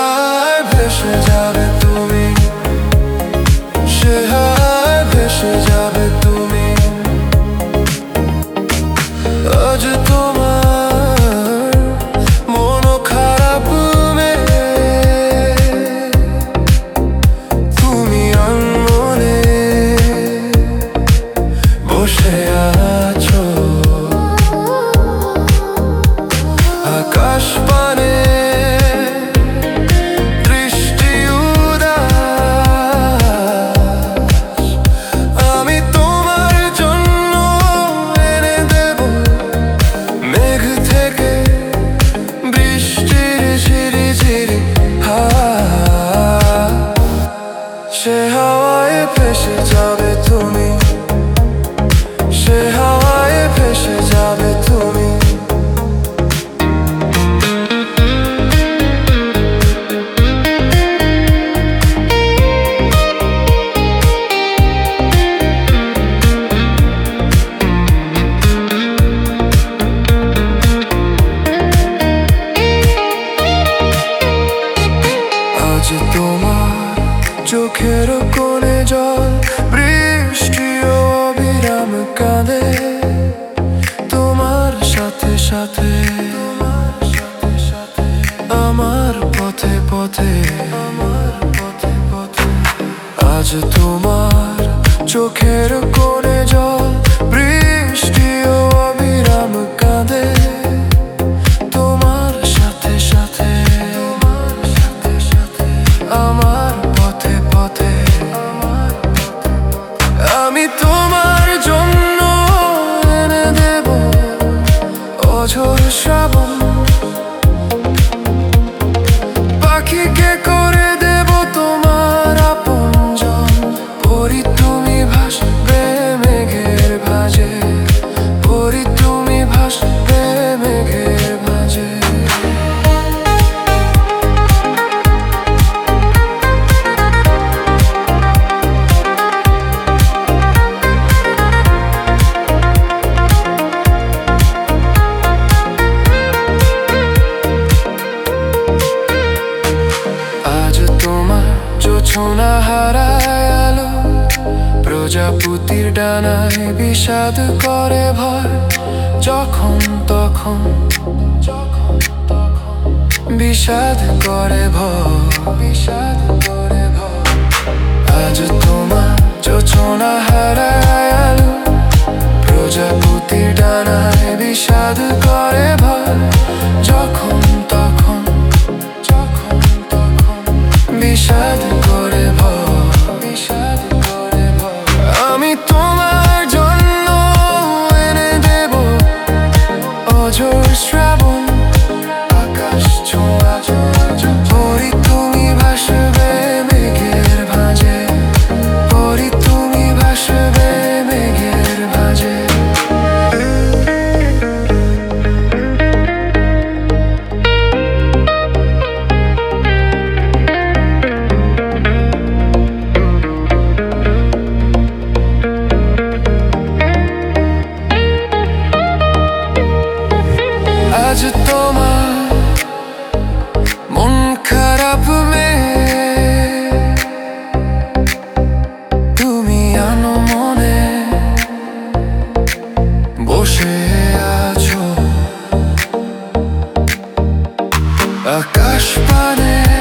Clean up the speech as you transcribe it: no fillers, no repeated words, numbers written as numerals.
হাওয়ায় ভেসে যাবে তুমি, সে হাওয়ায় ভেসে যাবে তুমি। আজ তোমার মন খারাপ মেয়ে, তুমি আনমনে বসে আছো আকাশ পানে দৃষ্টি উদাস। আমি তোমার জন্য এনে দেব মেঘ থেকে বৃষ্টির ঝিরি ঝিরি হাওয়া। সে হাওয়ায় ভেসে যাবে তুমি, সে হাওয়ায় ভেসে যাবে তুমি। আজ তোমার চোখের কোণে জল, বৃষ্টিও অবিরাম কাঁদে তোমার সাথে সাথে, আমার পথে পথে, আমার পথে পথে। আজ তোমার চোখের কোণে জল, বৃষ্টিও অবিরাম কাঁদে তোমার সাথে সাথে, আমার পথে পথে। আমি তোমার জন্য এনে দেব অঝোর শ্রাবণ, পাখিকে করে দেব তোমার আপনজন। পরি তুমি ভাসবে মেঘের ভাঁজে, পরি তুমি ভাসবে মেঘের ভাঁজে। আজ তোমার জোছনা হারায় আলো, প্রজাপতির ডানায় বিষাদ করে ভয়। যখন তখন বিষাদ করে ভয়, বিষাদ করে ভয়। আজ তোমার জোছনা হারায় আলো, প্রজাপতির ডানায় বিষাদ করে ভয়। যখন তখন, যখন তখন বিষাদ করে ভয়, বিষাদ করে ভয়। আমি তোমার জন্য এনে দেব অঝোর শ্রাবণ, আকাশ ছোঁয়া পরি তুমি ভাসবে মেঘের ভাঁজে, পরি তুমি ভাসবে মেঘের ভাঁজে। আজ তোমার মন খারাপ মেয়ে, তুমি আনমনে বসে আছো আকাশ পানে